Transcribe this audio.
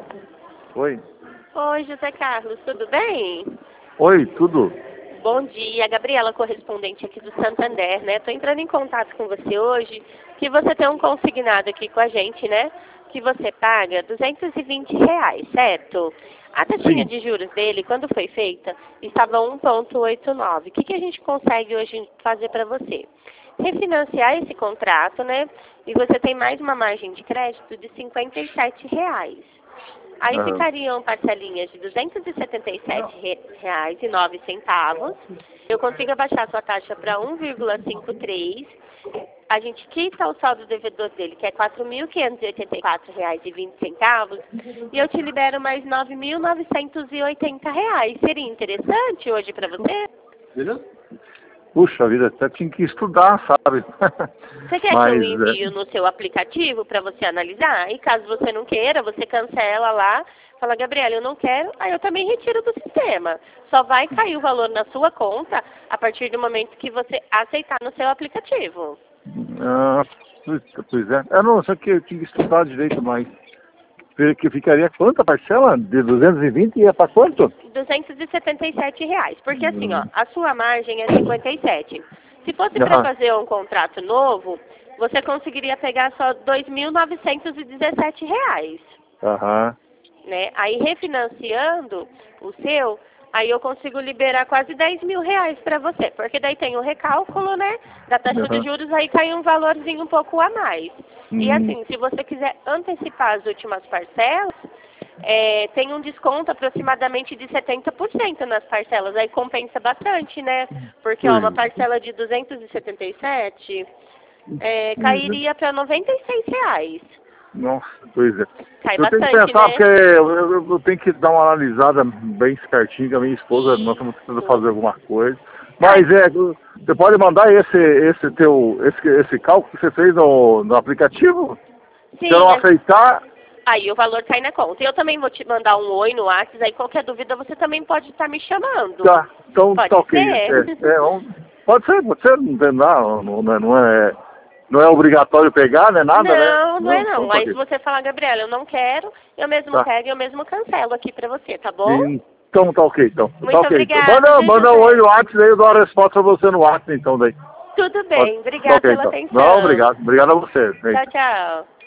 Oi. Oi, José Carlos, tudo bem? Oi, tudo? Bom dia, Gabriela, correspondente aqui do Santander, né? Tô entrando em contato com você hoje, que você tem um consignado aqui com a gente, né? Que você paga R$ 220, certo? A taxinha Sim. de juros dele, quando foi feita, estava 1,89. O que a gente consegue hoje fazer para você? Refinanciar esse contrato, né? E você tem mais uma margem de crédito de R$ 57. Aí Aham. ficariam parcelinhas de R$ 277,09. Eu consigo abaixar a sua taxa para 1,53. A gente quita o saldo devedor dele, que é R$ 4.584,20. E eu te libero mais R$ 9.980. Seria interessante hoje para você? Puxa vida, até tinha que estudar, sabe? Você quer que eu Mas, envie no seu aplicativo para você analisar? E caso você não queira, você cancela lá, fala, Gabriela, eu não quero, aí eu também retiro do sistema. Só vai cair o valor na sua conta a partir do momento que você aceitar no seu aplicativo. pois é. Eu não sei que eu tinha que estudar direito, mas que ficaria quanto a parcela? De 220 ia para quanto? R$ 277. Porque assim, ó, a sua margem é 57. Se fosse para Aham. fazer um contrato novo, você conseguiria pegar só R$ 2.917. Aham. Né? Aí refinanciando o seu, aí eu consigo liberar quase R$ 10.000 para você, porque daí tem o recálculo, né, da taxa de Aham. juros, aí cai um valorzinho um pouco a mais. E Hum. assim, se você quiser antecipar as últimas parcelas, tem um desconto aproximadamente de 70% nas parcelas, aí compensa bastante, né? Porque ó, uma Pois. parcela de 277 cairia para R$ 96. Nossa, pois é. Cai Eu tenho que bastante, pensar, né? porque eu tenho que dar uma analisada bem certinho com a minha esposa, nós estamos precisando Isso. fazer alguma coisa. Ai, Mas você pode mandar esse cálculo que você fez no aplicativo? Se eu não sim, aceitar, aí o valor cai na conta. Eu também vou te mandar um oi no WhatsApp, aí qualquer dúvida você também pode estar me chamando. tá. Então tá Pode ok. ser? Pode ser, não tem nada, não é obrigatório pegar, né? Nada, né? Não, não é Então não. tá Aí se ok. você falar, Gabriela, eu não quero, eu mesmo Tá. pego e eu mesmo cancelo aqui pra você, tá bom? Então tá ok, então. Tá Muito ok. Então, obrigada, viu, manda um oi José? no WhatsApp, aí eu dou a resposta pra você no WhatsApp, então daí. Tudo Pode. bem, Tá obrigada ok, pela então. Não, atenção. obrigado. Obrigado a você. Tchau, tchau.